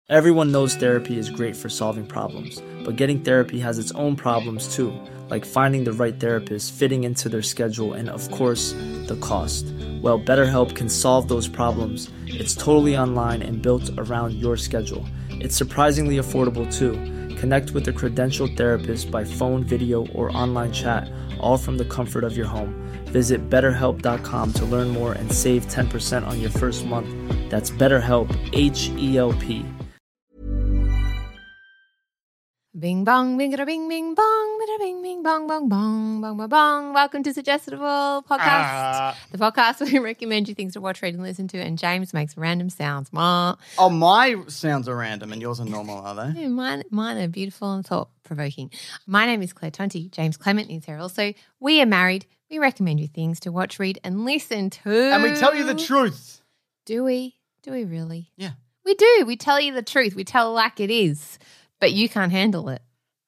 Everyone knows therapy is great for solving problems, but getting therapy has its own problems too, like finding the right therapist, fitting into their schedule, and of course, the cost. Well, BetterHelp can solve those problems. It's totally online and built around your schedule. It's surprisingly affordable too. Connect with a credentialed therapist by phone, video, or online chat, all from the comfort of your home. Visit BetterHelp.com to learn more and save 10% on your first month. That's BetterHelp, H-E-L-P. Bing bong, bingada bing bing bong, bada bing bing bong bong bong bong bong bong. Welcome to Suggestible Podcast, the podcast where we recommend you things to watch, read, and listen to. And James makes random sounds. Oh, my sounds are random and yours are normal, are they? Yeah, mine are beautiful and thought provoking. My name is Claire Tonti. James Clement is here also. We are married. We recommend you things to watch, read, and listen to. And we tell you the truth. Do we? Do we really? Yeah. We do. We tell you the truth. We tell like it is. But you can't handle it.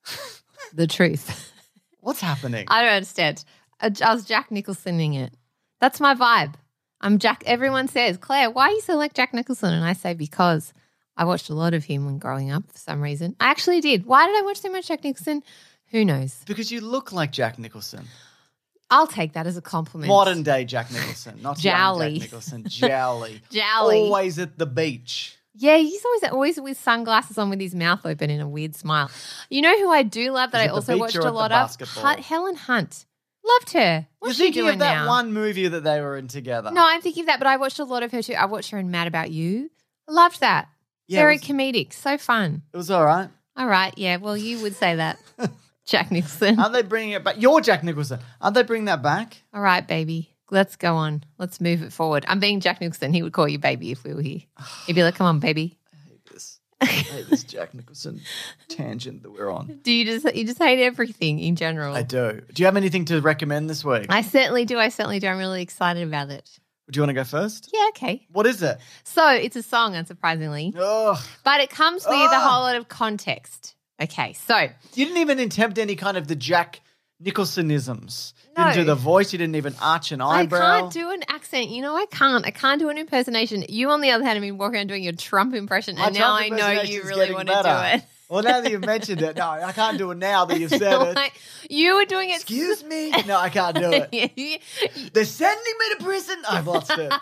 The truth. What's happening? I don't understand. I was Jack Nicholsoning it. That's my vibe. I'm Jack. Everyone says, Claire, why are you so like Jack Nicholson? And I say, because I watched a lot of him when growing up for some reason. I actually did. Why did I watch so much Jack Nicholson? Who knows? Because you look like Jack Nicholson. I'll take that as a compliment. Modern day Jack Nicholson. Not young Jowly. Jack Nicholson. Jowly. Jowly. Always at the beach. Yeah, he's always with sunglasses on with his mouth open and a weird smile. You know who I do love that I also watched a lot of? Helen Hunt. Loved her. What's You're she thinking doing of that now? one movie that they were in together. No, I'm thinking of that, but I watched a lot of her too. I watched her in Mad About You. Loved that. Yeah, Very comedic. So fun. It was all right. All right. Yeah, well, you would say that, Jack Nicholson. Aren't they bringing it back? You're Jack Nicholson. Aren't they bringing that back? All right, baby. Let's go on. Let's move it forward. I'm being Jack Nicholson. He would call you baby if we were here. He'd be like, come on, baby. I hate this Jack Nicholson tangent that we're on. Do you just hate everything in general? I do. Do you have anything to recommend this week? I certainly do. I'm really excited about it. Do you want to go first? Yeah, okay. What is it? So it's a song, unsurprisingly. Ugh. But it comes with a whole lot of context. Okay, so. You didn't even attempt any kind of the Jack Nicholsonisms. No. You didn't do the voice. You didn't even arch an eyebrow. I can't do an accent. You know, I can't. I can't do an impersonation. You, on the other hand, have been walking around doing your Trump impression, and now I know you really want to do it. Well, now that you've mentioned it, no, I can't do it now that you've said it. You were doing it. Excuse me? No, I can't do it. They're sending me to prison. I've lost it.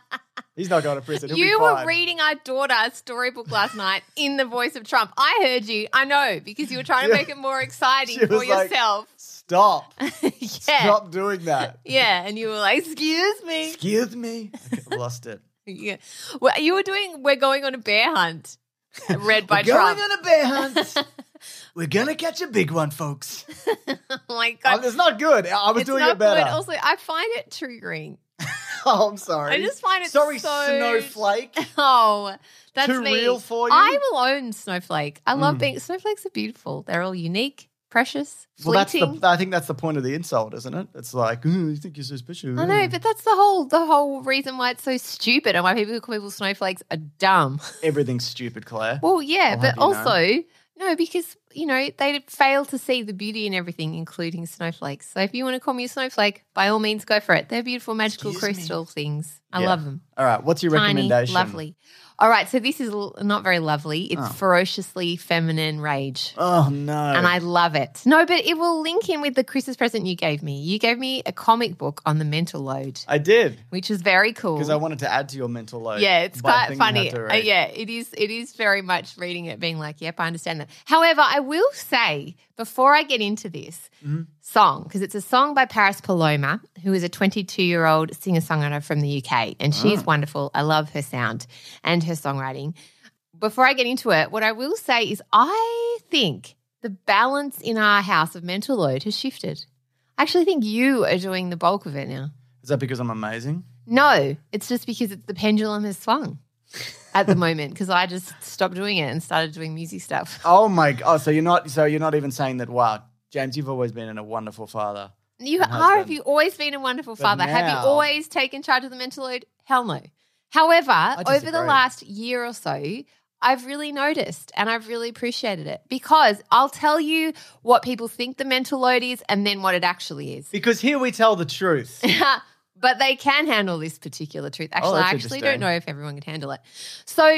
He's not going to prison. You were reading our daughter's storybook last night in the voice of Trump. I heard you. I know, because you were trying to make it more exciting for yourself. Stop. Yeah. Stop doing that. Yeah, and you were like, excuse me. Excuse me? I lost it. Yeah. Well, you were doing We're Going on a Bear Hunt, read by Trump. We're going on a bear hunt. We're going to catch a big one, folks. Oh, my God. It's not good. I was doing it better. Good. Also, I find it triggering. Oh, I'm sorry. I just find it Sorry, so... Snowflake. Oh, that's Too me. real for you? I will own Snowflake. I love being... Snowflakes are beautiful. They're all unique, precious, fleeting. I think that's the point of the insult, isn't it? It's like, you think you're so special. I know, but that's the whole reason why it's so stupid and why people who call people snowflakes are dumb. Everything's stupid, Claire. Well, yeah, I'll but have you also... No, because, they fail to see the beauty in everything, including snowflakes. So if you want to call me a snowflake, by all means, go for it. They're beautiful, magical crystal things. I love them. All right, what's your Tiny, recommendation? lovely. All right, so this is not very lovely. It's ferociously feminine rage. Oh, no. And I love it. No, but it will link in with the Christmas present you gave me. You gave me a comic book on the mental load. I did. Which is very cool. Because I wanted to add to your mental load. Yeah, it's quite funny. Yeah, it is very much reading it being like, yep, I understand that. However, I will say, before I get into this song, because it's a song by Paris Paloma, who is a 22-year-old singer-songwriter from the UK, and she's wonderful. I love her sound and her songwriting. Before I get into it, what I will say is I think the balance in our house of mental load has shifted. I actually think you are doing the bulk of it now. Is that because I'm amazing? No, it's just because the pendulum has swung at the moment because I just stopped doing it and started doing music stuff. Oh my God! So you're not even saying that? Wow, James, you've always been a wonderful father. You are. Have you always been a wonderful father? Have you always taken charge of the mental load? Hell no. However, over the last year or so, I've really noticed and I've really appreciated it because I'll tell you what people think the mental load is and then what it actually is. Because here we tell the truth. But they can handle this particular truth. Actually, I actually don't know if everyone can handle it. So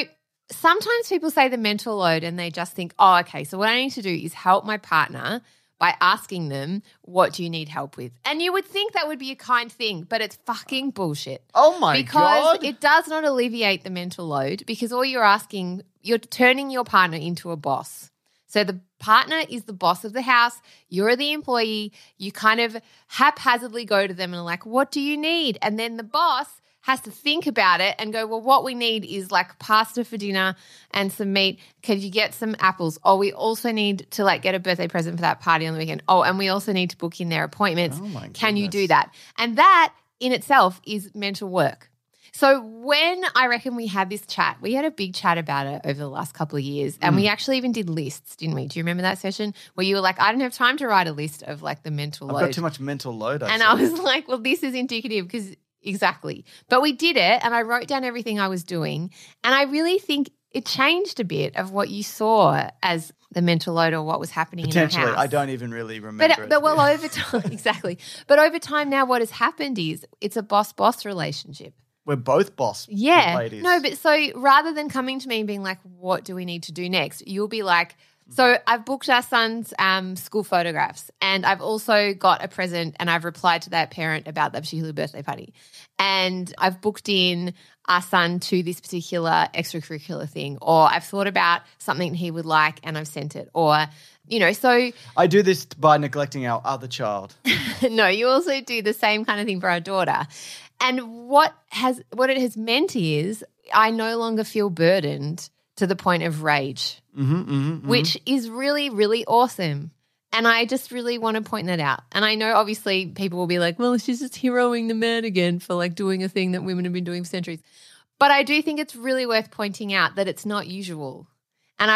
sometimes people say the mental load and they just think, oh, okay, so what I need to do is help my partner by asking them, what do you need help with? And you would think that would be a kind thing, but it's fucking bullshit. Oh my God. Because it does not alleviate the mental load, because all you're asking, you're turning your partner into a boss. So the partner is the boss of the house. You're the employee. You kind of haphazardly go to them and are like, what do you need? And then the boss has to think about it and go, well, what we need is like pasta for dinner and some meat. Can you get some apples? Oh, we also need to like get a birthday present for that party on the weekend. Oh, and we also need to book in their appointments. Oh my goodness. Can you do that? And that in itself is mental work. So when I reckon we had this chat, we had a big chat about it over the last couple of years, and we actually even did lists, didn't we? Do you remember that session where you were like, I don't have time to write a list of like the mental load. I've got too much mental load. And I was like, well, this is indicative because exactly. But we did it, and I wrote down everything I was doing, and I really think it changed a bit of what you saw as the mental load or what was happening in your house. Potentially. I don't even really remember But well, over time, exactly. But over time now what has happened is it's a boss-boss relationship. We're both boss ladies. No, but so rather than coming to me and being like, what do we need to do next? You'll be like, so I've booked our son's school photographs, and I've also got a present, and I've replied to that parent about that particular birthday party. And I've booked in our son to this particular extracurricular thing, or I've thought about something he would like and I've sent it, or, you know, so. I do this by neglecting our other child. No, you also do the same kind of thing for our daughter. And what it has meant is I no longer feel burdened to the point of rage, which is really, really awesome. And I just really want to point that out. And I know obviously people will be like, well, she's just heroing the man again for like doing a thing that women have been doing for centuries. But I do think it's really worth pointing out that it's not usual. And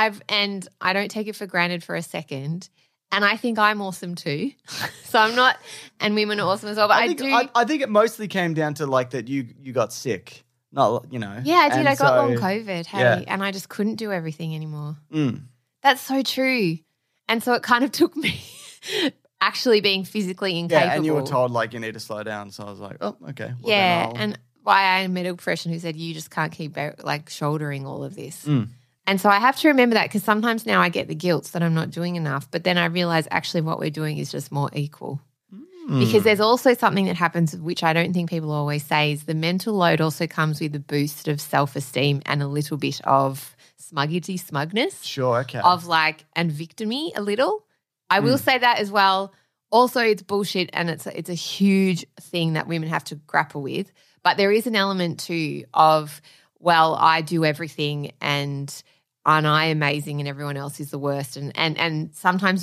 I don't take it for granted for a second. And I think I'm awesome too. So I'm not, and women are awesome as well. But I think it mostly came down to like that you got sick. Not, you know. Yeah, I did. I got long COVID, and I just couldn't do everything anymore. That's so true. And so it kind of took me actually being physically incapable. Yeah, and you were told like you need to slow down. So I was like, oh, okay. Well, yeah, and why I had a medical professional who said you just can't keep like shouldering all of this. And so I have to remember that, because sometimes now I get the guilt that I'm not doing enough, but then I realize actually what we're doing is just more equal. Because there's also something that happens, which I don't think people always say, is the mental load also comes with a boost of self-esteem and a little bit of smugness. Sure, okay. Of like, and victimy a little. I will say that as well. Also, it's bullshit, and it's a huge thing that women have to grapple with. But there is an element too of, well, I do everything and I'm amazing and everyone else is the worst. And sometimes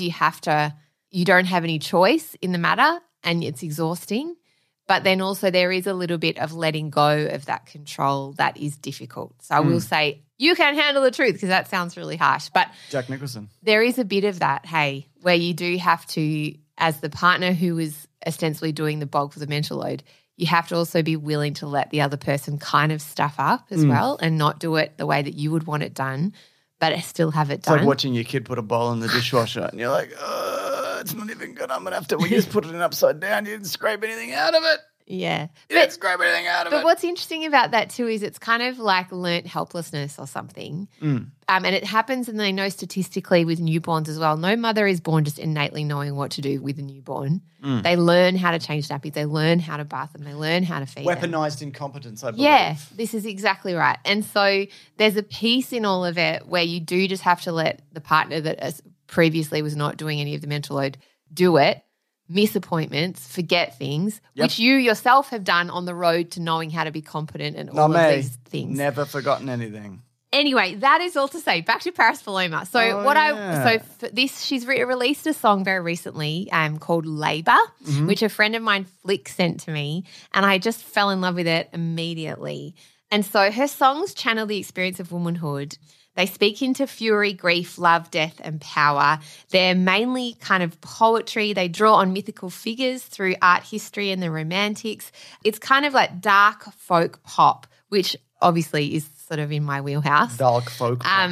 you don't have any choice in the matter, and it's exhausting. But then also there is a little bit of letting go of that control that is difficult. So I will say you can handle the truth, because that sounds really harsh. But Jack Nicholson. There is a bit of that, hey, where you do have to, as the partner who is ostensibly doing the bulk of the mental load, you have to also be willing to let the other person kind of stuff up as well, and not do it the way that you would want it done, but still have it done. It's like watching your kid put a bowl in the dishwasher and you're like, it's not even good. I'm going to have to, we just put it in upside down. You didn't scrape anything out of it. Yeah. You didn't scrape anything out of it. But what's interesting about that too is it's kind of like learnt helplessness or something. And it happens, and I know statistically with newborns as well, no mother is born just innately knowing what to do with a newborn. They learn how to change nappies. They learn how to bath them. They learn how to feed them. Weaponized incompetence, I believe. Yeah, this is exactly right. And so there's a piece in all of it where you do just have to let the partner that previously was not doing any of the mental load do it, miss appointments, forget things, which you yourself have done on the road to knowing how to be competent and all of these things. Never forgotten anything. Anyway, that is all to say. Back to Paris Paloma. So for this, she's released a song very recently called Labour, which a friend of mine, Flick, sent to me, and I just fell in love with it immediately. And so her songs channel the experience of womanhood. They speak into fury, grief, love, death, and power. They're mainly kind of poetry. They draw on mythical figures through art history and the romantics. It's kind of like dark folk pop, which obviously is sort of in my wheelhouse. Dark folk pop.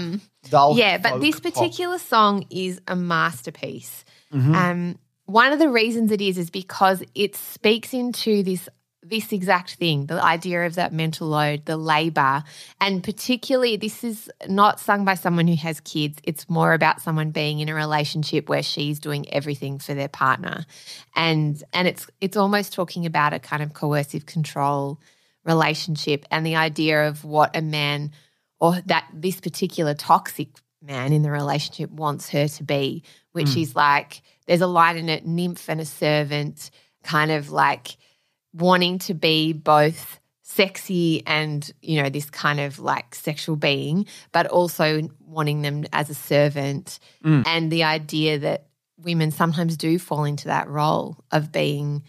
But this particular song is a masterpiece. One of the reasons it is because it speaks into this this exact thing, the idea of that mental load, the labor, and particularly this is not sung by someone who has kids. It's more about someone being in a relationship where she's doing everything for their partner. And it's almost talking about a kind of coercive control relationship and the idea of what a man or that this particular toxic man in the relationship wants her to be, which is like there's a line in it, nymph and a servant, kind of like wanting to be both sexy and, you know, this kind of like sexual being, but also wanting them as a servant. And the idea that women sometimes do fall into that role of being,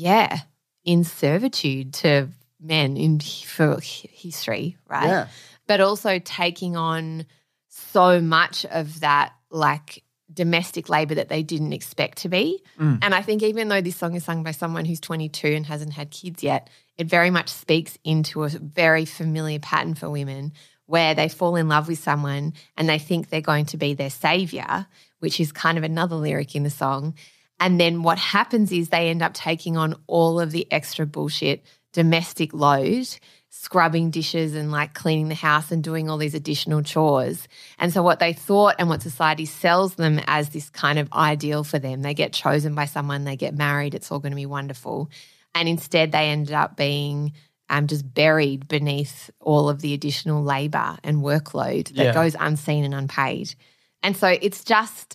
in servitude to men for history, right? Yeah. But also taking on so much of that like domestic labor that they didn't expect to be. And I think even though this song is sung by someone who's 22 and hasn't had kids yet, it very much speaks into a very familiar pattern for women where they fall in love with someone and they think they're going to be their savior, which is kind of another lyric in the song. And then what happens is they end up taking on all of the extra bullshit domestic load, scrubbing dishes and like cleaning the house and doing all these additional chores. And so what they thought and what society sells them as this kind of ideal for them, they get chosen by someone, they get married, it's all going to be wonderful. And instead they ended up being just buried beneath all of the additional labor and workload that goes unseen and unpaid. And so it's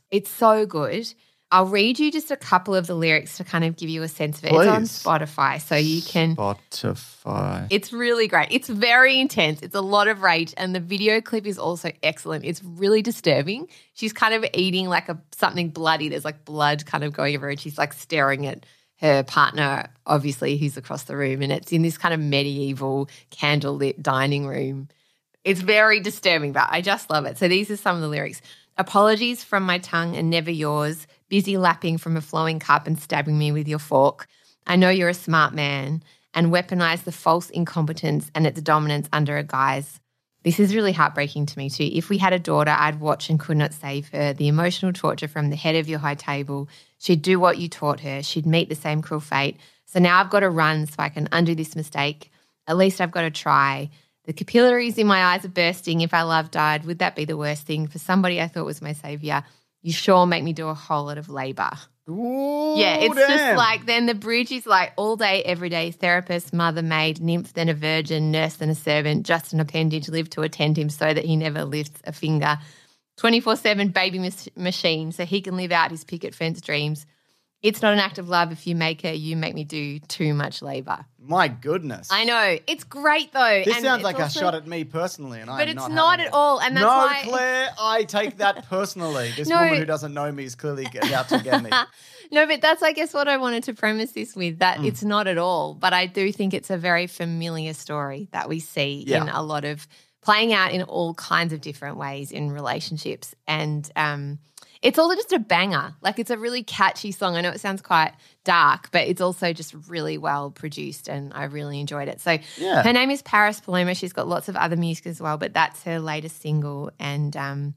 so good. I'll read you just a couple of the lyrics to kind of give you a sense of it. Please. It's on Spotify, so you can. Spotify. It's really great. It's very intense. It's a lot of rage, and the video clip is also excellent. It's really disturbing. She's kind of eating like something bloody. There's like blood kind of going over, and she's like staring at her partner, obviously, who's across the room, and it's in this kind of medieval candlelit dining room. It's very disturbing, but I just love it. So these are some of the lyrics. Apologies from my tongue and never yours, busy lapping from a flowing cup and stabbing me with your fork. I know you're a smart man and weaponize the false incompetence and its dominance under a guise. This is really heartbreaking to me too. If we had a daughter, I'd watch and could not save her. The emotional torture from the head of your high table. She'd do what you taught her. She'd meet the same cruel fate. So now I've got to run so I can undo this mistake. At least I've got to try. The capillaries in my eyes are bursting. If our love died, would that be the worst thing? For somebody I thought was my saviour, you sure make me do a whole lot of labour. Ooh, yeah, it's damn. just like then the bridge is like all day, every day, therapist, mother, maid, nymph, then a virgin, nurse, then a servant, just an appendage, live to attend him so that he never lifts a finger. 24/7 baby machine so he can live out his picket fence dreams. It's not an act of love if you make me do too much labour. My goodness. I know. It's great though. This sounds like a shot at me personally. But it's not at all. And that's no, why... Claire, I take that personally. This woman who doesn't know me is clearly out to get me. No, but that's, I guess, what I wanted to premise this with, that it's not at all. But I do think it's a very familiar story that we see in a lot of playing out in all kinds of different ways in relationships. And it's also just a banger. Like, it's a really catchy song. I know it sounds quite dark, but it's also just really well produced and I really enjoyed it. So her name is Paris Paloma. She's got lots of other music as well, but that's her latest single. And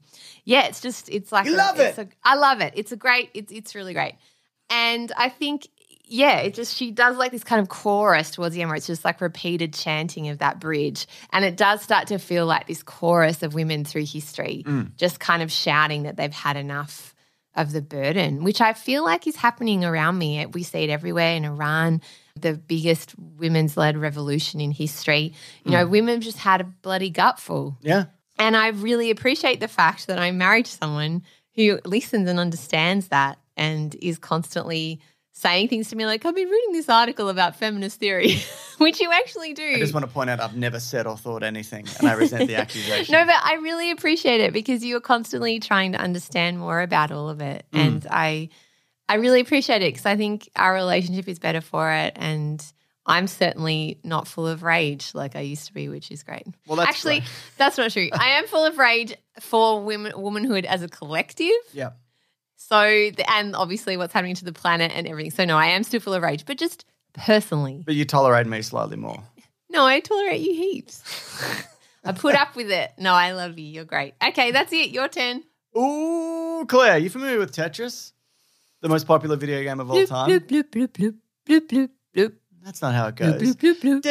it's like I love it. It's really great. And I think she does like this kind of chorus towards the end where it's just like repeated chanting of that bridge. And it does start to feel like this chorus of women through history just kind of shouting that they've had enough of the burden, which I feel like is happening around me. We see it everywhere in Iran, the biggest women's-led revolution in history. You know, women just had a bloody gutful. Yeah. And I really appreciate the fact that I'm married to someone who listens and understands that and is constantly saying things to me like, I've been reading this article about feminist theory, which you actually do. I just want to point out I've never said or thought anything and I resent the accusation. No, but I really appreciate it because you're constantly trying to understand more about all of it. And I really appreciate it because I think our relationship is better for it, and I'm certainly not full of rage like I used to be, which is great. Well, that's actually, great. That's not true. I am full of rage for womanhood as a collective. Yeah. So, and obviously what's happening to the planet and everything. So, no, I am still full of rage, but just personally. But you tolerate me slightly more. No, I tolerate you heaps. I put up with it. No, I love you. You're great. Okay, that's it. Your turn. Ooh, Claire, you familiar with Tetris? The most popular video game of all time? Bloop, bloop, bloop, bloop, bloop, bloop, bloop. That's not how it goes. Bloop, bloop,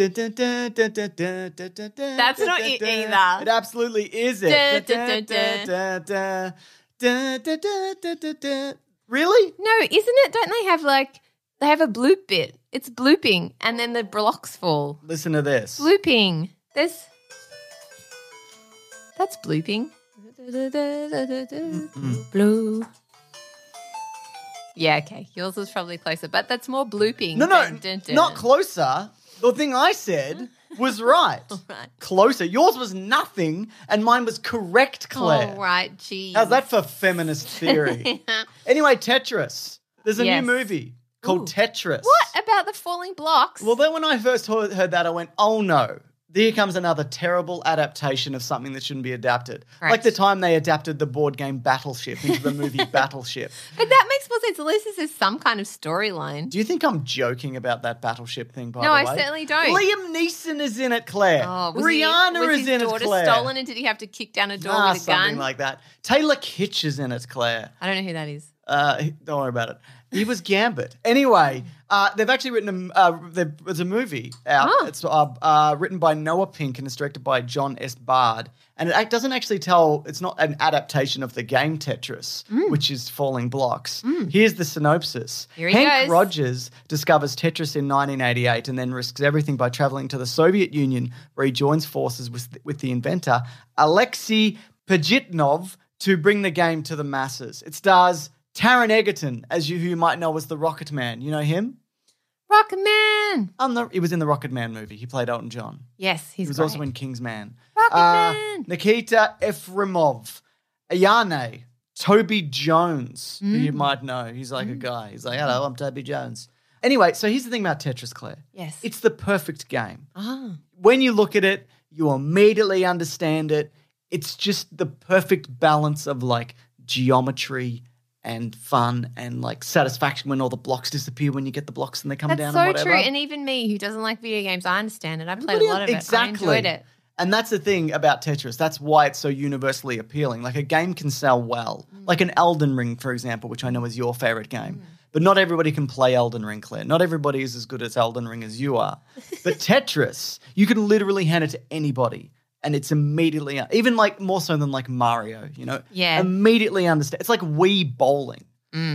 bloop. That's not it either. It absolutely is it. Really? No, isn't it? Don't they have they have a bloop bit? It's blooping and then the blocks fall. Listen to this. Blooping. That's blooping. Blue. Yeah, okay. Yours was probably closer, but that's more blooping. No, not closer. The thing I said was right. Right. Closer. Yours was nothing and mine was correct, Claire. Oh, right. Geez. How's that for feminist theory? Anyway, Tetris. There's a new movie called Tetris. What about the falling blocks? Well, then when I first heard that, I went, oh, no. Here comes another terrible adaptation of something that shouldn't be adapted. Right. Like the time they adapted the board game Battleship into the movie Battleship. But that makes more sense. At least this is some kind of storyline. Do you think I'm joking about that Battleship thing, by the No, way? I certainly don't. Liam Neeson is in it, Claire. Oh, Rihanna is in it, Claire. Was his daughter stolen and did he have to kick down a door with a gun? Something like that. Taylor Kitsch is in it, Claire. I don't know who that is. Don't worry about it. He was Gambit. Anyway, they've actually written there's a movie out. Oh. It's written by Noah Pink and it's directed by John S. Bard. And it doesn't actually it's not an adaptation of the game Tetris, which is falling blocks. Here's the synopsis. Here he Hank goes. Rogers discovers Tetris in 1988 and then risks everything by traveling to the Soviet Union where he joins forces with the inventor, Alexei Pajitnov, to bring the game to the masses. It stars Taron Egerton, who you might know as the Rocket Man. You know him? Rocket Man. He was in the Rocket Man movie. He played Elton John. Yes, He was great. also in Kingsman. Rocket Man. Nikita Efremov, Ayane, Toby Jones, who you might know. He's like a guy. He's like, hello, I'm Toby Jones. Anyway, so here's the thing about Tetris, Claire. Yes. It's the perfect game. Ah. When you look at it, you immediately understand it. It's just the perfect balance of like geometry and fun and like satisfaction when all the blocks disappear when you get the blocks and they come down and That's whatever. so true. And even me, who doesn't like video games, I understand it. I played a lot of it. I enjoyed it. And that's the thing about Tetris. That's why it's so universally appealing. Like a game can sell well. Like an Elden Ring, for example, which I know is your favorite game. But not everybody can play Elden Ring, Claire. Not everybody is as good at Elden Ring as you are. But Tetris, you can literally hand it to anybody. And it's immediately, even like more so than like Mario, you know? Yeah. Immediately understand. It's like Wii bowling,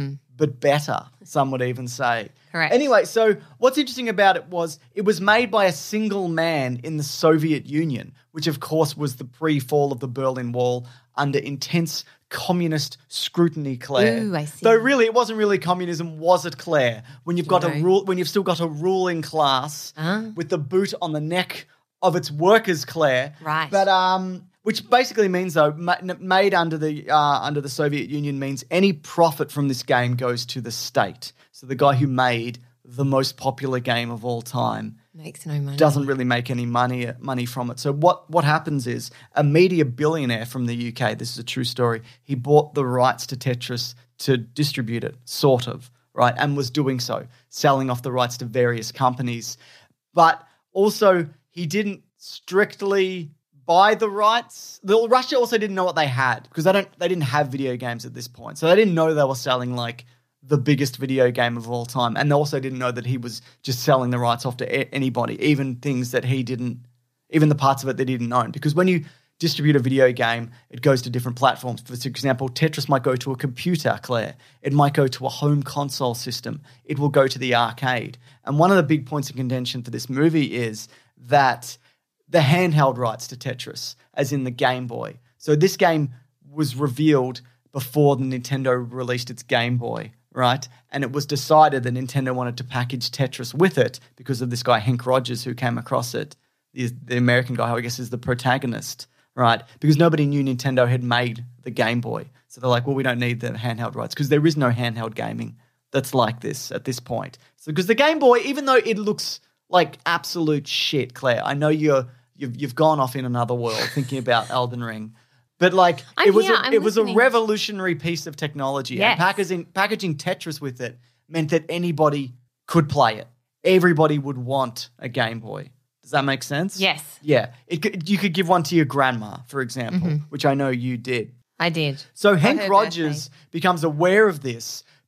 but better, some would even say. Correct. Anyway, so what's interesting about it was made by a single man in the Soviet Union, which of course was the pre-fall of the Berlin Wall under intense communist scrutiny, Claire. Ooh, I see. Though really, it wasn't really communism, was it, Claire? When you've got when you've still got a ruling class with the boot on the neck of its workers, Claire. Right. But which basically means though, made under the Soviet Union means any profit from this game goes to the state. So the guy who made the most popular game of all time Makes no money. doesn't really make any money from it. So what happens is a media billionaire from the UK, this is a true story, he bought the rights to Tetris to distribute it, sort of, right? And was doing so, selling off the rights to various companies. But also he didn't strictly buy the rights. Russia also didn't know what they had because they didn't have video games at this point. So they didn't know they were selling like the biggest video game of all time. And they also didn't know that he was just selling the rights off to anybody, even things that even the parts of it that he didn't own. Because when you distribute a video game, it goes to different platforms. For example, Tetris might go to a computer, Claire. It might go to a home console system. It will go to the arcade. And one of the big points of contention for this movie is that the handheld rights to Tetris, as in the Game Boy. So this game was revealed before the Nintendo released its Game Boy, right? And it was decided that Nintendo wanted to package Tetris with it because of this guy, Hank Rogers, who came across it, the American guy who I guess is the protagonist, right? Because nobody knew Nintendo had made the Game Boy. So they're like, well, we don't need the handheld rights because there is no handheld gaming that's like this at this point. So because the Game Boy, even though it looks like absolute shit, Claire, I know you've gone off in another world thinking about Elden Ring. But like it was a revolutionary piece of technology. Yes. And packaging Tetris with it meant that anybody could play it. Everybody would want a Game Boy. Does that make sense? Yes. Yeah. You could give one to your grandma, for example, which I know you did. I did. So Hank Rogers becomes aware of this,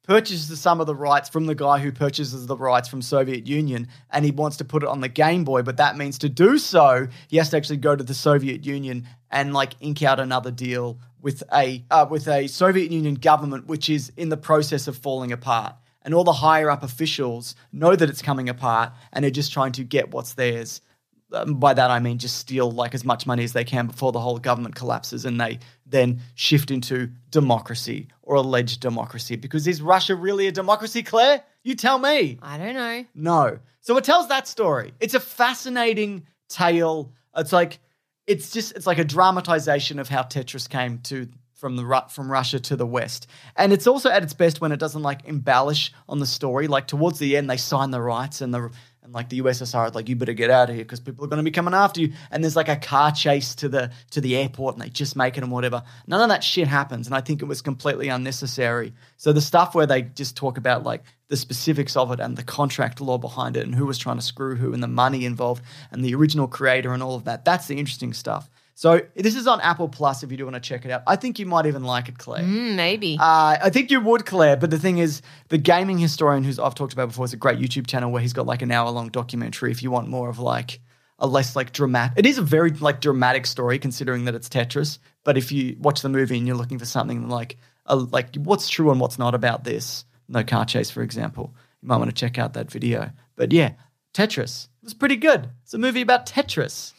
purchases some of the rights from the guy who purchases the rights from Soviet Union, and he wants to put it on the Game Boy, but that means to do so, he has to actually go to the Soviet Union and like ink out another deal with a Soviet Union government which is in the process of falling apart. And all the higher up officials know that it's coming apart and are just trying to get what's theirs. By that I mean just steal like as much money as they can before the whole government collapses, and they then shift into democracy or alleged democracy. Because is Russia really a democracy, Claire? You tell me. I don't know. No. So it tells that story. It's a fascinating tale. It's like a dramatization of how Tetris came from Russia to the West. And it's also at its best when it doesn't like embellish on the story. Like towards the end, they sign the rights and like the USSR is like, you better get out of here because people are going to be coming after you. And there's like a car chase to the airport and they just make it and whatever. None of that shit happens. And I think it was completely unnecessary. So the stuff where they just talk about like the specifics of it and the contract law behind it and who was trying to screw who and the money involved and the original creator and all of that, that's the interesting stuff. So this is on Apple Plus if you do want to check it out. I think you might even like it, Claire. Maybe. I think you would, Claire. But the thing is, the gaming historian who's I've talked about before is a great YouTube channel where he's got like an hour-long documentary if you want more of like a less like dramatic. It is a very like dramatic story considering that it's Tetris. But if you watch the movie and you're looking for something like what's true and what's not about this, no car chase, for example, you might want to check out that video. But yeah, Tetris. It was pretty good. It's a movie about Tetris.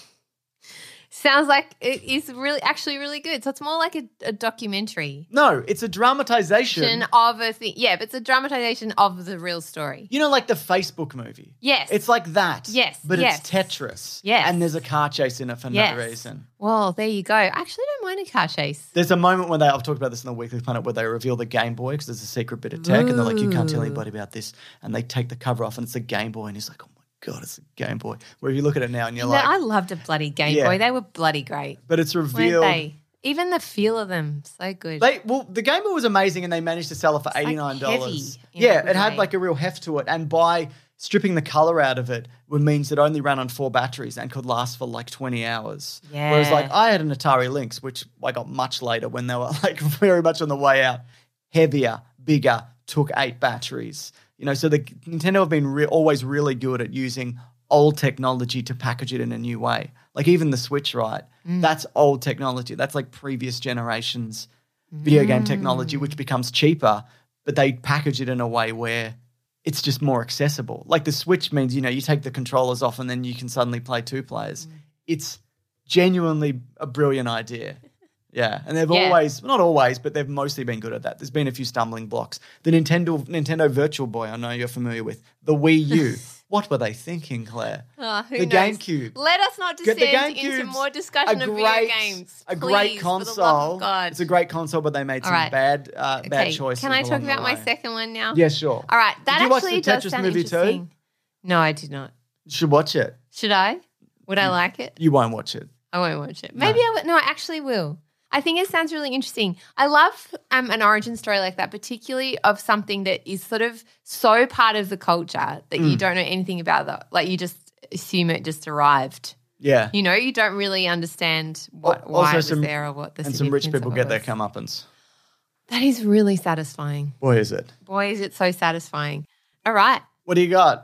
Sounds like it is actually really good. So it's more like a documentary. No, it's a dramatization of a thing. Yeah, but it's a dramatization of the real story. You know, like the Facebook movie. Yes. It's like that. Yes. But it's Tetris. Yes. And there's a car chase in it for no reason. Well, there you go. I actually don't mind a car chase. There's a moment when I've talked about this in the Weekly Planet where they reveal the Game Boy because there's a secret bit of tech and they're like, you can't tell anybody about this. And they take the cover off and it's a Game Boy and he's like, oh my God, it's a Game Boy. Where you look at it now and you're like... I loved a bloody Game Boy. They were bloody great. But it's revealed... Weren't they? Even the feel of them, so good. The Game Boy was amazing and they managed to sell it for $89. Heavy it had like a real heft to it. And by stripping the colour out of it means it only ran on 4 batteries and could last for like 20 hours. Yeah. Whereas like I had an Atari Lynx, which I got much later when they were like very much on the way out. Heavier, bigger, took 8 batteries. You know, so the Nintendo have been always really good at using old technology to package it in a new way. Like even the Switch, right? That's old technology. That's like previous generations video game technology, which becomes cheaper, but they package it in a way where it's just more accessible. Like the Switch means, you know, you take the controllers off and then you can suddenly play 2 players. It's genuinely a brilliant idea. Yeah, and they've always, not always, but they've mostly been good at that. There's been a few stumbling blocks. The Nintendo Virtual Boy, I know you're familiar with. The Wii U. What were they thinking, Claire? Who the knows? GameCube. Let us not descend into more discussion of video games. A great console. For the love of God. It's a great console, but they made some bad choices. Can I talk about my second one now? Yeah, sure. All right, that actually does Tetris sound movie interesting. Too? No, I did not. You should watch it. Should I? Would I like it? You won't watch it. I won't watch it. Maybe I will. No, I actually will. I think it sounds really interesting. I love an origin story like that, particularly of something that is sort of so part of the culture that you don't know anything about that. Like you just assume it just arrived. Yeah. You know, you don't really understand why it was there or what the significance of it was. And some rich people get their comeuppance. That is really satisfying. Boy, is it. Boy, is it so satisfying. All right. What do you got?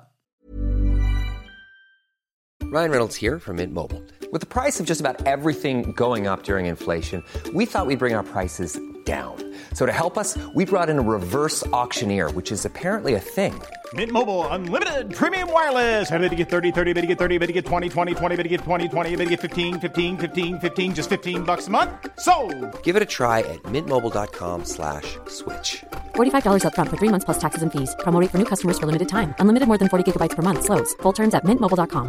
Ryan Reynolds here from Mint Mobile. With the price of just about everything going up during inflation, we thought we'd bring our prices down. So to help us, we brought in a reverse auctioneer, which is apparently a thing. Mint Mobile Unlimited Premium Wireless. How to get 30, 30, bit to get 30, bit to get 20, 20, 20, bit to get 20, 20, bit to get 15, 15, 15, 15, just $15 a month? Sold! Give it a try at mintmobile.com/switch. $45 up front for 3 months plus taxes and fees. Promo rate for new customers for limited time. Unlimited more than 40 gigabytes per month. Slows full terms at mintmobile.com.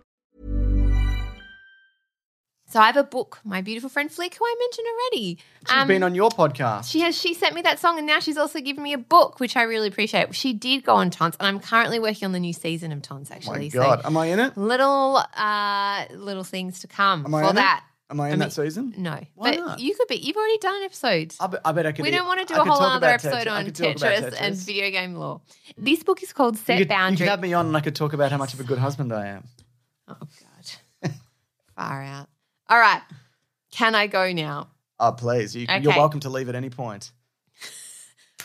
So I have a book, my beautiful friend Flick, who I mentioned already. She's been on your podcast. She sent me that song and now she's also given me a book, which I really appreciate. She did go on Tons and I'm currently working on the new season of Tons actually. Oh my God. So am I in it? Little things to come am I for in that. It? Am I in that season? No. Why but not? You could be. You've already done an episode. I bet I could. We don't want to do a whole other episode on Tetris and video game law. This book is called Set Boundaries. You could have me on and I could talk about how much of a good husband I am. Oh, God. Far out. All right. Can I go now? Oh, please. You're welcome to leave at any point.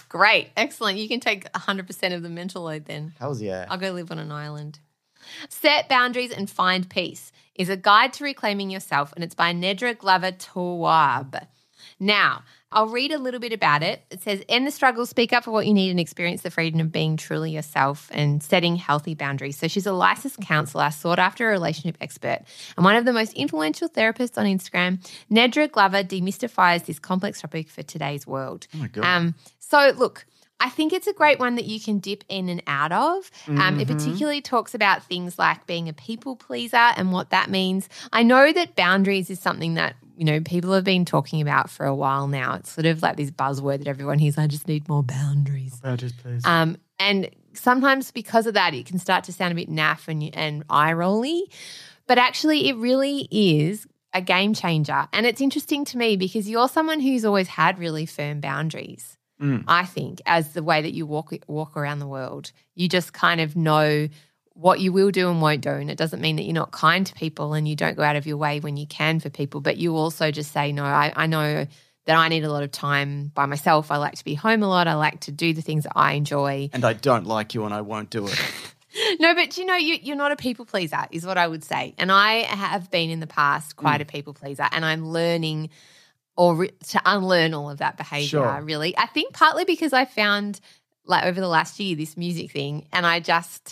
Great. Excellent. You can take 100% of the mental load then. Hells yeah. I'll go live on an island. Set Boundaries and Find Peace is a guide to reclaiming yourself, and it's by Nedra Glover Tawwab. Now, I'll read a little bit about it. It says, end the struggle, speak up for what you need, and experience the freedom of being truly yourself and setting healthy boundaries. So she's a licensed counselor, sought-after relationship expert, and one of the most influential therapists on Instagram. Nedra Glover demystifies this complex topic for today's world. Oh, my God. So, look, I think it's a great one that you can dip in and out of. It particularly talks about things like being a people pleaser and what that means. I know that boundaries is something that, you know, people have been talking about for a while now. It's sort of like this buzzword that everyone hears, I just need more boundaries. Boundaries, please. And sometimes because of that, it can start to sound a bit naff and eye-rolly. But actually it really is a game changer. And it's interesting to me because you're someone who's always had really firm boundaries. I think, as the way that you walk around the world. You just kind of know what you will do and won't do, and it doesn't mean that you're not kind to people and you don't go out of your way when you can for people, but you also just say, no, I know that I need a lot of time by myself. I like to be home a lot. I like to do the things that I enjoy. And I don't like you and I won't do it. No, but you know, you're not a people pleaser is what I would say. And I have been in the past quite a people pleaser, and I'm learning to unlearn all of that behaviour, really. I think partly because I found, like, over the last year, this music thing, and I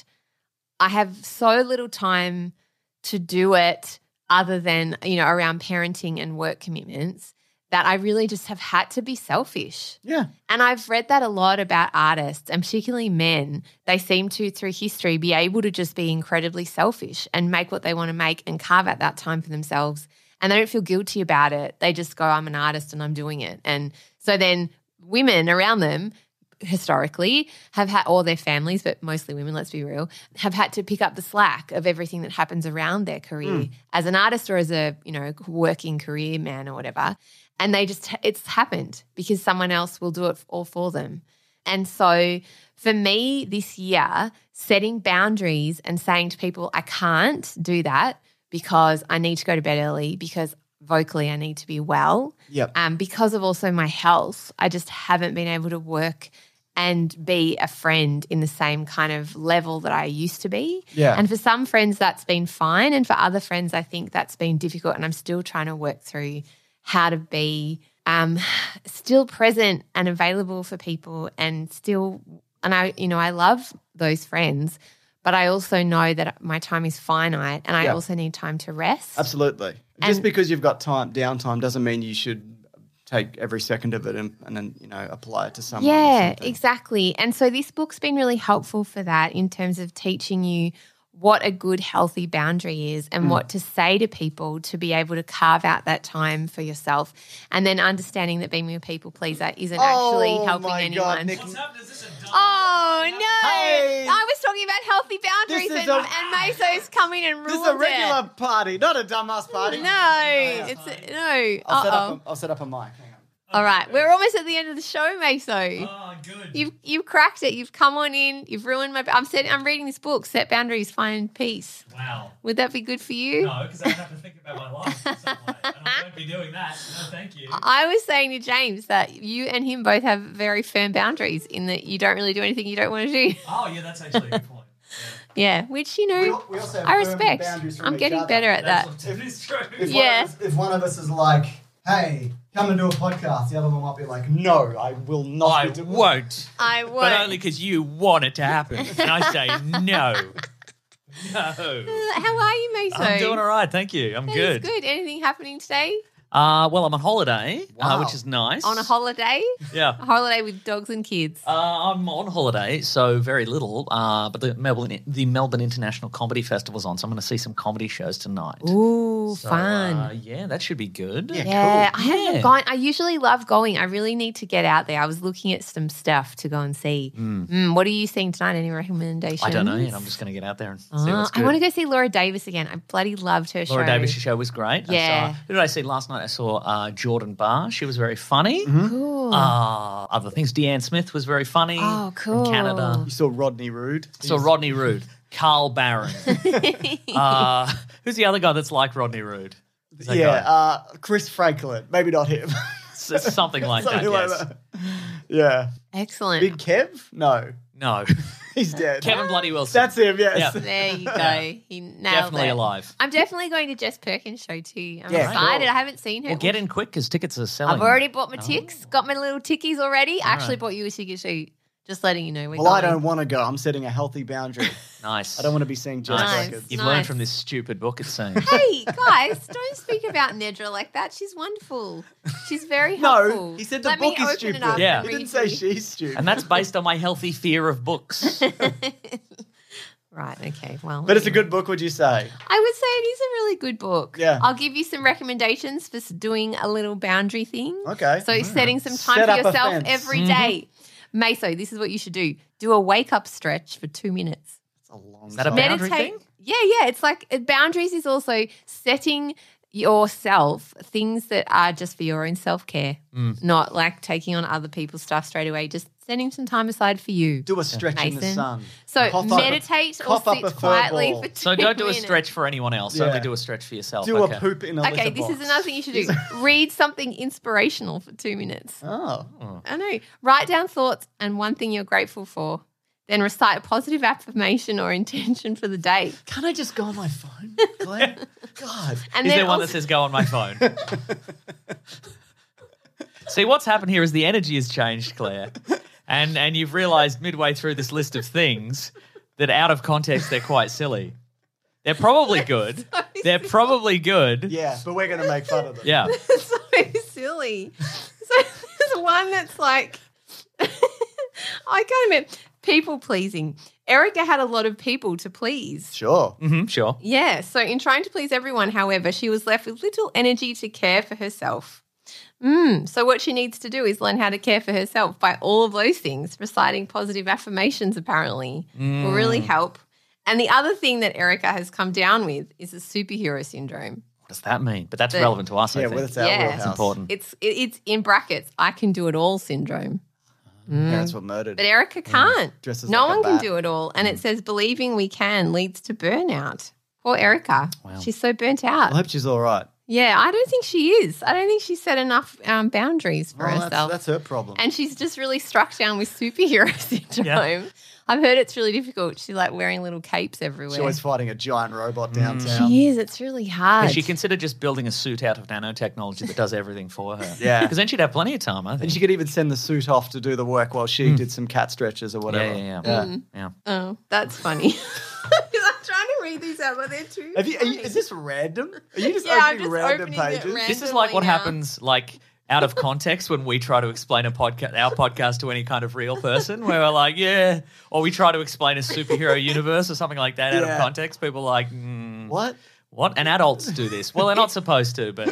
have so little time to do it other than, you know, around parenting and work commitments, that I really just have had to be selfish. Yeah. And I've read that a lot about artists, and particularly men. They seem to, through history, be able to just be incredibly selfish and make what they want to make and carve out that time for themselves. And they don't feel guilty about it. They just go, I'm an artist and I'm doing it. And so then women around them historically have had, or their families, but mostly women, let's be real, have had to pick up the slack of everything that happens around their career as an artist or as a, you know, working career man or whatever. And it's happened because someone else will do it all for them. And so for me this year, setting boundaries and saying to people, I can't do that because I need to go to bed early, because vocally I need to be well. Yep. Because of also my health, I just haven't been able to work and be a friend in the same kind of level that I used to be. Yeah. And for some friends that's been fine, and for other friends I think that's been difficult, and I'm still trying to work through how to be still present and available for people, and I love those friends, but I also know that my time is finite, and I also need time to rest. Absolutely. Just because you've got downtime doesn't mean you should take every second of it and then, you know, apply it to someone. Yeah, exactly. And so this book's been really helpful for that, in terms of teaching you what a good, healthy boundary is and what to say to people to be able to carve out that time for yourself, and then understanding that being a people pleaser isn't actually helping anyone. Nick. What's up? Is this a dumb? Oh, no. Hey. I was talking about healthy boundaries, and Meso's coming and ruined This is a regular party, not a dumbass party. No. I'll set up a mic. Hang on. All right, we're almost at the end of the show, Meso. Oh, good. You've cracked it. You've come on in. You've ruined my. I'm reading this book, Set Boundaries, Find Peace. Wow. Would that be good for you? No, because I have to think about my life in some way, and I won't be doing that. No, thank you. I was saying to James that you and him both have very firm boundaries in that you don't really do anything you don't want to do. Oh, yeah, that's actually a good point. Yeah, which, you know, We also have I firm respect. boundaries from I'm each getting other. better at that. That is true. If one of us is like, hey, come and do a podcast, the other one might be like, no, I will not. I be doing won't. I won't. But only because you want it to happen. And I say no. No. How are you, Meso? I'm doing all right, thank you. I'm That good. is good. Anything happening today? Well, I'm on holiday, Wow. which is nice. On a holiday? Yeah. A holiday with dogs and kids. I'm on holiday, so very little. But the Melbourne International Comedy Festival's on, so I'm going to see some comedy shows tonight. Ooh, So, fun. yeah, that should be good. Yeah, cool. I haven't gone. I usually love going. I really need to get out there. I was looking at some stuff to go and see. What are you seeing tonight? Any recommendations? I don't know yet. I'm just going to get out there and see what's good. I want to go see Laura Davis again. I bloody loved her show. Laura Davis' show was great. Yeah. Who did I see last night? I saw Jordan Barr. She was very funny. Cool. Other things. Deanne Smith was very funny. Oh, cool. From Canada. You saw Rodney Rude. So Rodney Rude. Carl Barron. Who's the other guy that's like Rodney Rude? Who's that guy? Chris Franklin. Maybe not him. It's something like that, Something like yes. that. Yeah. Excellent. Big Kev? No. No. He's dead. Kevin Bloody Wilson. That's him, yes. Yeah. There you go. He nailed Definitely it. alive. I'm definitely going to Jess Perkins' show too. I'm Yeah, excited. cool. I haven't seen her. Well, get in quick because tickets are selling. I've already bought my ticks. Got my little tickies already. I actually bought you a ticket too. Just letting you know. Well, I don't want to go. I'm setting a healthy boundary. Nice. I don't want to be seeing Jess Nice. records. You've Nice. learned from this stupid book, it seems. Hey, guys, don't speak about Nedra like that. She's wonderful. She's very helpful. No, he said the Let book me is open stupid. it up Yeah. and He didn't read say to you. she's stupid. And that's based on my healthy fear of books. Right, okay. Well, But it's a anyway. good book, would you say? I would say it is a really good book. Yeah. I'll give you some recommendations for doing a little boundary thing. Okay. So setting some time Set for up a yourself fence. every day. Meso, this is what you should do. Do a wake-up stretch for 2 minutes. It's a long Is that a time. boundary thing? Yeah. It's like boundaries is also setting yourself things that are just for your own self-care, not like taking on other people's stuff straight away. Just setting some time aside for you. Do a stretch in the Mason. sun. So Cough up a- meditate or cough up sit a fur quietly ball. for 2 So don't do a minutes. stretch for anyone else. Yeah. Only do a stretch for yourself. Do okay. a poop in a Okay, litter this box. is another thing you should do. Read something inspirational for 2 minutes. Oh. I know. Write down thoughts and one thing you're grateful for. Then recite a positive affirmation or intention for the day. Can't I just go on my phone, Claire? God. And Is then there one also- that says go on my phone? See, what's happened here is the energy has changed, Claire. And you've realised midway through this list of things that out of context they're quite silly. They're probably good. They're probably good. Yeah, but we're going to make fun of them. Yeah. so silly. So there's one that's like, I can't remember, people pleasing. Erica had a lot of people to please. Sure. Sure. Yeah, so in trying to please everyone, however, she was left with little energy to care for herself. So what she needs to do is learn how to care for herself by all of those things. Reciting positive affirmations apparently will really help. And the other thing that Erica has come down with is a superhero syndrome. What does that mean? But that's relevant to us, I Yeah, think. well, that's our Yeah. wheelhouse. It's important. It's in brackets, I can do it all syndrome. Parents were murdered. But Erica can't. Dresses No like a one can bat. do it all. And it says believing we can leads to burnout. Poor Erica. Wow. She's so burnt out. I hope she's all right. Yeah, I don't think she is. I don't think she's set enough boundaries for Well, herself. that's her problem. And she's just really struck down with superhero syndrome. I've heard it's really difficult. She's like wearing little capes everywhere. She's always fighting a giant robot downtown. She is. It's really hard. Has she considered just building a suit out of nanotechnology that does everything for her? Yeah. Because then she'd have plenty of time, I think. And she could even send the suit off to do the work while she did some cat stretches or whatever. Yeah. Oh, that's funny. Because I'm trying to read these out, but they're too funny. Is this random? Are you just Yeah, I'm opening just random opening it pages? This is like what randomly now. happens like out of context when we try to explain our podcast to any kind of real person where we're like, yeah, or we try to explain a superhero universe or something like that out of Yeah. context. People are like, What? what? And adults do this. Well, they're not supposed to, but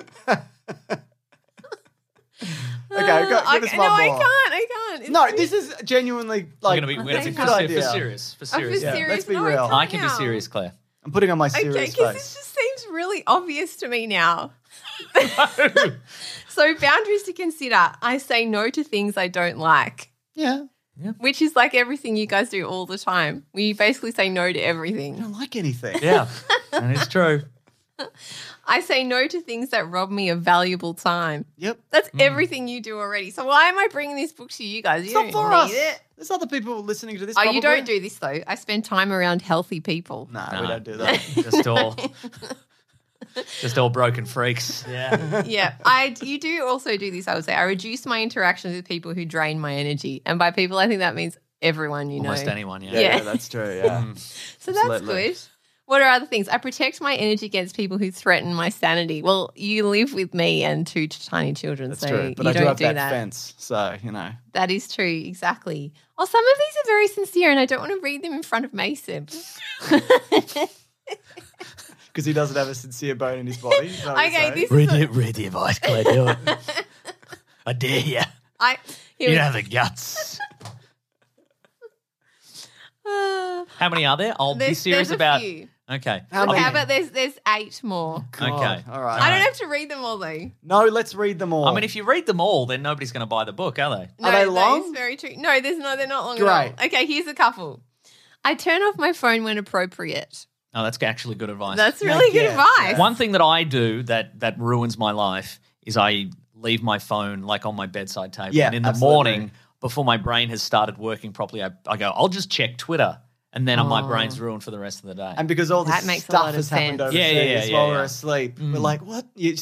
Okay, give us one no, more. I can't. It's No, too- this is genuinely like we're going to be it's a for, good idea. serious. For Oh, serious. for serious. let's be No, real. I can be now. serious, Claire. I'm putting on my Okay, serious because face. this just seems really obvious to me now. So boundaries to consider. I say no to things I don't like, Yeah. which is like everything you guys do all the time. We basically say no to I everything. don't like anything. Yeah, and it's true. I say no to things that rob me of valuable time. Yep. That's everything you do already. So why am I bringing this book to you guys? You It's don't not for need us. it. There's other people listening to this. Oh, probably. you don't do this though. I spend time around healthy people. No, No. we don't do that. Just all broken freaks. Yeah. Yeah, you do also do this. I would say I reduce my interactions with people who drain my energy, and by people, I think that means everyone you Almost know. anyone, yeah. Yeah. Yeah, that's true. Yeah. So that's Absolutely. good. What are other things? I protect my energy against people who threaten my sanity. Well, you live with me and two tiny children, That's so true. But you I do don't have do that, that. fence, so you know. That is true, exactly. Oh, some of these are very sincere, and I don't want to read them in front of Mason. Because he doesn't have a sincere bone in his body. Is that what you're Okay, saying? this Read the advice, Claire. Do it. I dare you. here we- the guts. Ah, How many are there? I'll be there's serious a about. few. Okay. How many? How about there's 8 more? God, Okay. All right. I don't have to read them all though. No, let's read them all. I mean, if you read them all, then nobody's going to buy the book, are they? No, Are they that long? is very true. No, they're not long Great. at all. Okay, here's a couple. I turn off my phone when appropriate. Oh, that's actually good advice. That's really good yeah. advice. One thing that I do that ruins my life is I leave my phone like on my bedside table. Yeah, and in the absolutely. morning, before my brain has started working properly, I go, I'll just check Twitter. And then my brain's ruined for the rest of the day. And because all this stuff has happened overseas while we're asleep, we're like, what?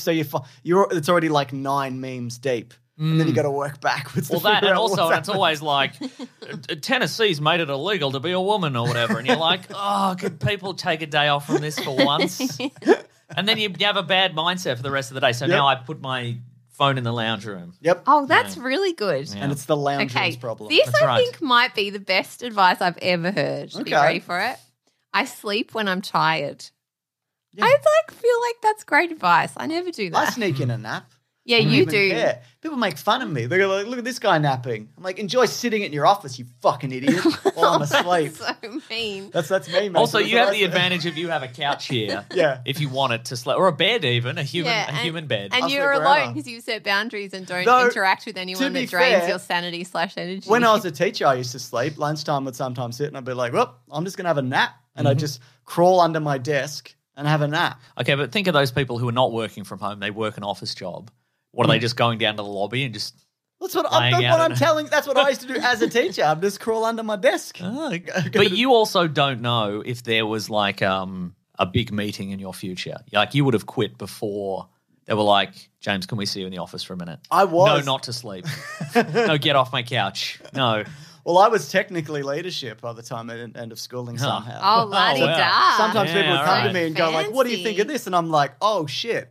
It's already like 9 memes deep. And then you got to work backwards. Well, that, and also, and it's always like, Tennessee's made it illegal to be a woman or whatever. And you're like, oh, could people take a day off from this for once? And then you have a bad mindset for the rest of the day. So now I put my phone in the lounge room. Yep. Oh, that's really good. And it's the lounge room's problem. This I think might be the best advice I've ever heard. Are you ready for it? I sleep when I'm tired. Yeah. I feel like that's great advice. I never do that. I sneak in a nap. Yeah, you do. Care. People make fun of me. They're like, look at this guy napping. I'm like, enjoy sitting in your office, you fucking idiot, while I'm asleep. That's so mean. That's me, mate. Also, you have the advantage of you have a couch here. Yeah. If you want it to sleep. Or a bed even, a human bed. And you're alone because you set boundaries and don't interact with anyone that drains your sanity / energy. When I was a teacher, I used to sleep. Lunchtime would sometimes hit and I'd be like, well, I'm just going to have a nap. And I'd just crawl under my desk and have a nap. Okay, but think of those people who are not working from home. They work an office job. What are they just going down to the lobby and just? That's what I'm telling. That's what I used to do as a teacher. I'd just crawl under my desk. Oh, but you also don't know if there was like a big meeting in your future. Like you would have quit before they were like, James, can we see you in the office for a minute? I was. No, not to sleep. No, get off my couch. No. Well, I was technically leadership by the time at end of schooling somehow. Oh, la-di-da. Sometimes people would come to me and go like, what do you think of this? And I'm like, oh, shit.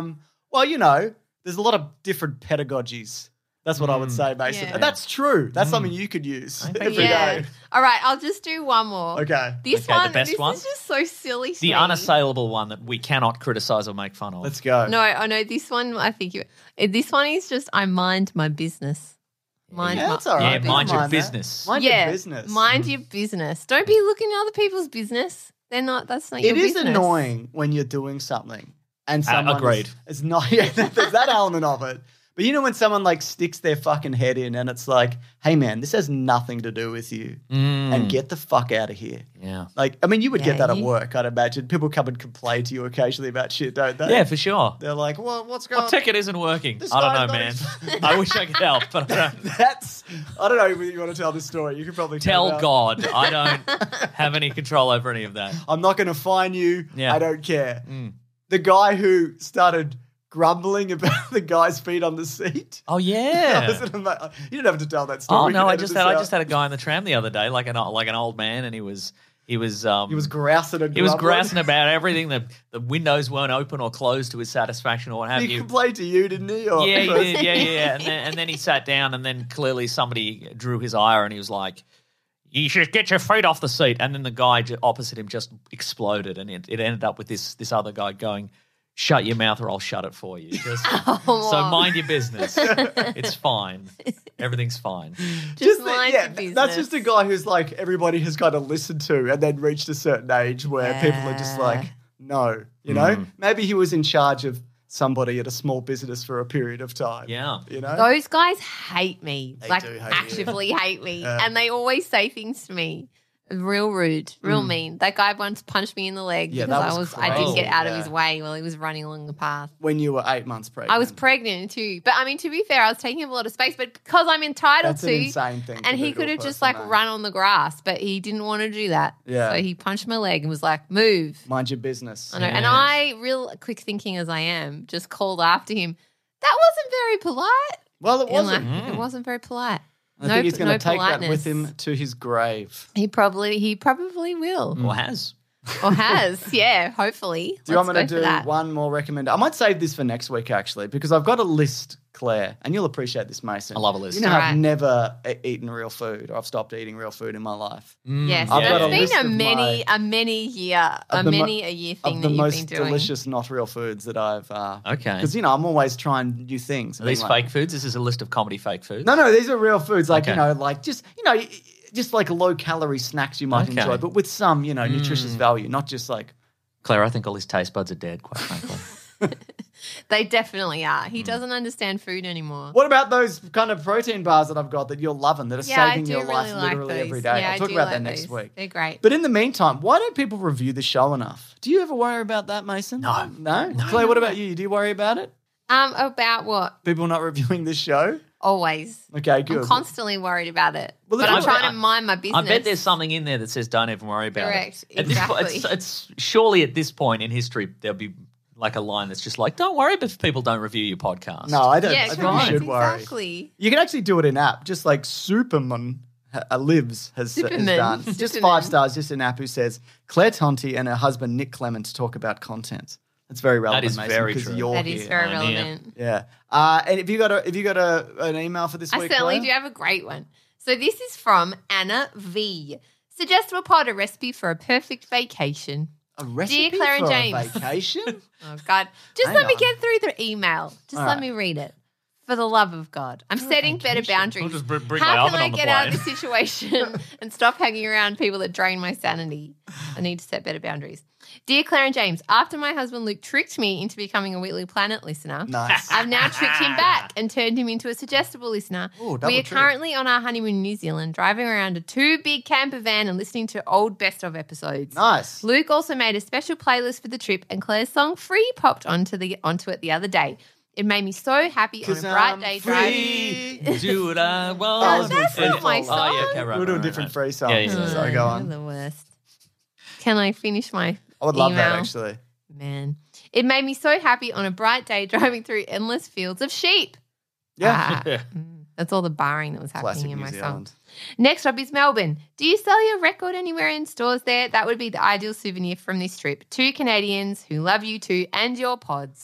Well, there's a lot of different pedagogies. That's what I would say, Mason. Yeah. And that's true. That's something you could use every day. All right, I'll just do one more. Okay. This is just so silly. The unassailable one that we cannot criticize or make fun of. Let's go. No, this one, I think this one is just, I mind my business. That's all right. Yeah, mind your business. Mind your business. Mind your business. Don't be looking at other people's business. That's not your business. It is annoying when you're doing something. And someone agreed. Is not. Yeah, there's that element of it. But when someone like sticks their fucking head in and it's like, hey man, this has nothing to do with you, and get the fuck out of here. Yeah. Like, I mean, you would get that at work, I'd imagine. People come and complain to you occasionally about shit, don't they? Yeah, for sure. They're like, well, what's going on? What ticket isn't working? I don't know, man. I wish I could help, but I don't. I don't know if you want to tell this story. You could probably tell God. I don't have any control over any of that. I'm not going to fine you. Yeah. I don't care. The guy who started grumbling about the guy's feet on the seat. Oh yeah, you didn't have to tell that story. Oh no, I just had a guy on the tram the other day, like an old man, and he was grousing and he was grousing about everything. The windows weren't open or closed to his satisfaction or what have you. He complained to you, didn't he? Yeah, he did. Yeah. And then he sat down, and then clearly somebody drew his ire, and he was like, you should get your feet off the seat. And then the guy opposite him just exploded, and it ended up with this other guy going, shut your mouth or I'll shut it for you. So mind your business. It's fine. Everything's fine. Just mind your business. That's just a guy who's like everybody has kind of listened to and then reached a certain age where people are just like, no, Maybe he was in charge of somebody at a small business for a period of time. Yeah. Those guys hate me. They like do actively hate me. And they always say things to me. Real rude, real mean. That guy once punched me in the leg because I didn't get out of his way while he was running along the path. When you were 8 months pregnant. I was pregnant too. But I mean, to be fair, I was taking up a lot of space, but because I'm entitled That's an insane thing. And he could have just run on the grass, but he didn't want to do that. Yeah. So he punched my leg and was like, move. Mind your business. I know. Yes. And I, real quick thinking as I am, just called after him. That wasn't very polite. Well, it wasn't. It wasn't very polite. I think he's going to take that with him to his grave. He probably will. Or has. Yeah, hopefully. Do you want me to do one more recommendation? I might save this for next week, actually, because I've got a list, Claire, and you'll appreciate this, Mason. I love a list. I've never eaten real food, or I've stopped eating real food in my life. Yes, it's been a many a year thing that you've been doing. Of the most delicious not real foods that I've... okay. Because, I'm always trying new things. Are these fake foods? This is a list of comedy fake foods? No, these are real foods. Like, just like low-calorie snacks you might enjoy, but with some, nutritious value, not just like... Claire, I think all his taste buds are dead, quite frankly. They definitely are. He doesn't understand food anymore. What about those kind of protein bars that I've got that you're loving, that are saving your life literally every day? I'll talk about that next week. They're great. But in the meantime, why don't people review the show enough? Do you ever worry about that, Mason? No. Claire, what about you? Do you worry about it? About what? People not reviewing this show? Always. Okay, good. I'm constantly worried about it. Well, but I'm look, trying to mind my business. I bet there's something in there that says don't even worry about Correct, it. At this point, exactly. it's surely at this point in history there'll be like a line that's just like, don't worry if people don't review your podcast. No, I don't. Yeah, I think correct, you should worry. exactly. You can actually do it in app, just like Superman Lives has done. Just 5 stars, just an app who says Claire Tonti and her husband Nick Clements talk about content. That's very relevant. That is Mason, very 'cause true. You're That is here. very I'm here. relevant. Yeah. And have you got an email for this I week? certainly Claire? do have a great one. So this is from Anna V. Suggestible pod, a recipe for a perfect vacation. A recipe Claire and for James. a vacation? Oh, God. Just Hang let me on. get through the email. Just All let right. me read it. For the love of God. I'm setting better boundaries. I'll just bring my How oven can I on the get out of plane. this situation and stop hanging around people that drain my sanity? I need to set better boundaries. Dear Claire and James, after my husband Luke tricked me into becoming a Weekly Planet listener, Nice. I've now tricked him back and turned him into a suggestible listener. Ooh, double We are trick. currently on our honeymoon in New Zealand, driving around a 2 big camper van and listening to old best of episodes. Nice. Luke also made a special playlist for the trip, and Claire's song "Free" popped onto it the other day. It made me so happy on a 'Cause bright I'm day free. driving. Do what I Oh, want. that's not my song. Oh, yeah, okay, right, We'll do a right, different right. free song. Yeah, yeah, So go You're on. the worst. Can I finish my I would love that, email? actually. Man. It made me so happy on a bright day driving through endless fields of sheep. Yeah. Ah, that's all the barring that was happening Classic in New my Zealand. song. Next up is Melbourne. Do you sell your record anywhere in stores there? That would be the ideal souvenir from this trip. 2 Canadians who love you too and your pods.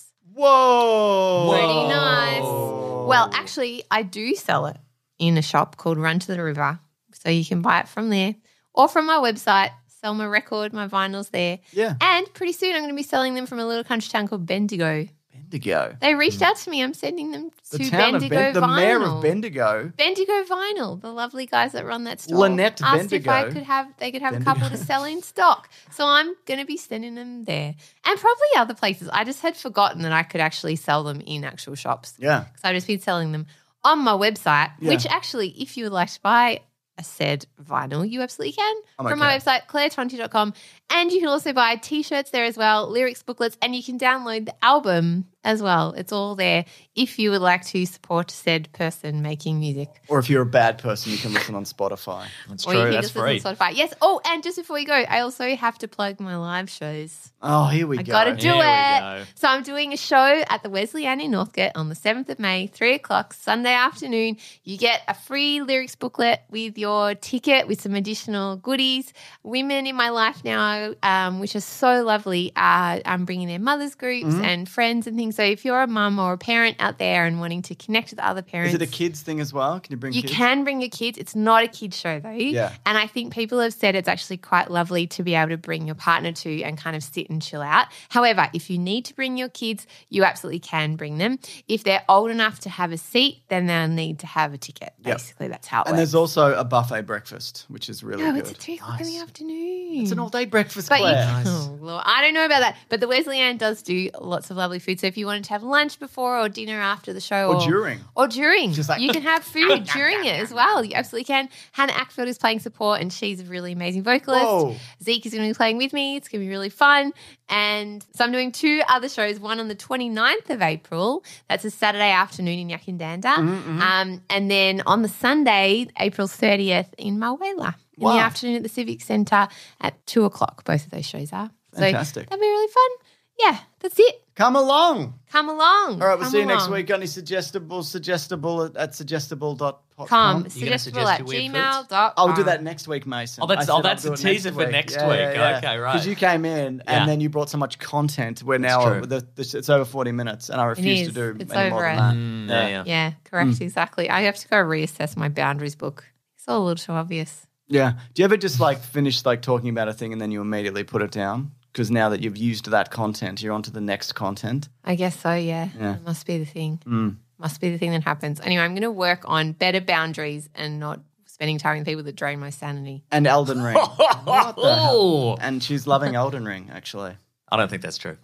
Whoa. Pretty nice. Well, actually, I do sell it in a shop called Run to the River. So you can buy it from there or from my website. Sell my record, my vinyls there. Yeah. And pretty soon I'm going to be selling them from a little country town called Bendigo. Bendigo. They reached out to me. I'm sending them The to town Bendigo of the Vinyl. mayor of Bendigo. Bendigo Vinyl, the lovely guys that run that store, Lynette asked if Bendigo. they could have Bendigo. a couple to sell in stock. So I'm going to be sending them there, and probably other places. I just had forgotten that I could actually sell them in actual shops. Yeah. because I've just been selling them on my website. Yeah. Which actually, if you would like to buy a said vinyl, you absolutely can from my website, clairetonti.com. And you can also buy T-shirts there as well, lyrics booklets, and you can download the album as well. It's all there if you would like to support said person making music. Or if you're a bad person, you can listen on Spotify. That's Or you true. can That's just listen free. on Spotify. Yes. Oh, and just before we go, I also have to plug my live shows. Oh, here we I go. got to do Here we it. go. So I'm doing a show at the Wesleyan in Northcote on the 7th of May, 3 o'clock, Sunday afternoon. You get a free lyrics booklet with your ticket with some additional goodies. Women in my life now, which is so lovely, I'm bringing their mothers groups Mm-hmm. and friends and things. So if you're a mum or a parent out there and wanting to connect with other parents. Is it a kids thing as well? Can you bring You kids? can bring your kids. It's not a kid show though. Yeah. And I think people have said it's actually quite lovely to be able to bring your partner to and kind of sit and chill out. However, if you need to bring your kids, you absolutely can bring them. If they're old enough to have a seat, then they'll need to have a ticket. Yep. Basically, that's how it And works. there's also a buffet breakfast, which is really No, good. it's at 3 o'clock in the afternoon. It's an all-day breakfast, But you, Claire. oh, Lord, I don't know about that. But the Wesleyan does do lots of lovely food. So if you wanted to have lunch before or dinner after the show, Or during. you can have food during it as well. You absolutely can. Hannah Ackfield is playing support, and she's a really amazing vocalist. Whoa. Zeke is going to be playing with me. It's going to be really fun. And so I'm doing 2 other shows. One on the 29th of April. That's a Saturday afternoon in Yakindanda. And then on the Sunday, April 30th in Mulwala in Wow. the afternoon at the Civic Centre at 2 o'clock. Both of those shows are. So Fantastic. that'll be really fun. Yeah, that's it. Come along. Come along. All right, we'll Come see you next along. week. Got any suggestible at suggestible.com? Suggestible at suggest your weird gmail.com. I'll do that next week, Mason. Oh, that's- I said that's I'll a do it teaser for next week. Okay, right. Because you came in Yeah. and then you brought so much content. We're That's now true. it's over 40 minutes, and I refuse to is. do It's any more over than it. that. Yeah. Yeah, correct, exactly. I have to go reassess my boundaries book. It's all a little too obvious. Yeah. Do you ever just finish talking about a thing and then you immediately put it down? Because now that you've used that content, you're on to the next content. I guess so, yeah. Yeah. It must be the thing. Must be the thing that happens. Anyway, I'm going to work on better boundaries and not spending time with people that drain my sanity. And Elden Ring. What the hell? Oh, And she's loving Elden Ring, actually. I don't think that's true.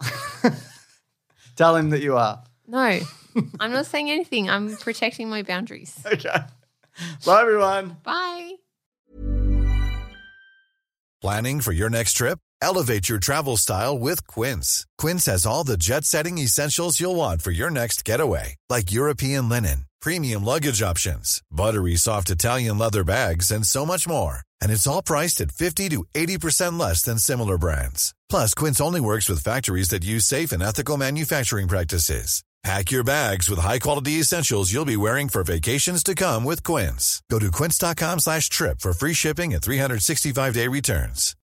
Tell him that you are. No, I'm not saying anything. I'm protecting my boundaries. Okay. Bye, everyone. Bye. Planning for your next trip? Elevate your travel style with Quince. Quince has all the jet-setting essentials you'll want for your next getaway, like European linen, premium luggage options, buttery soft Italian leather bags, and so much more. And it's all priced at 50 to 80% less than similar brands. Plus, Quince only works with factories that use safe and ethical manufacturing practices. Pack your bags with high-quality essentials you'll be wearing for vacations to come with Quince. Go to quince.com/trip for free shipping and 365-day returns.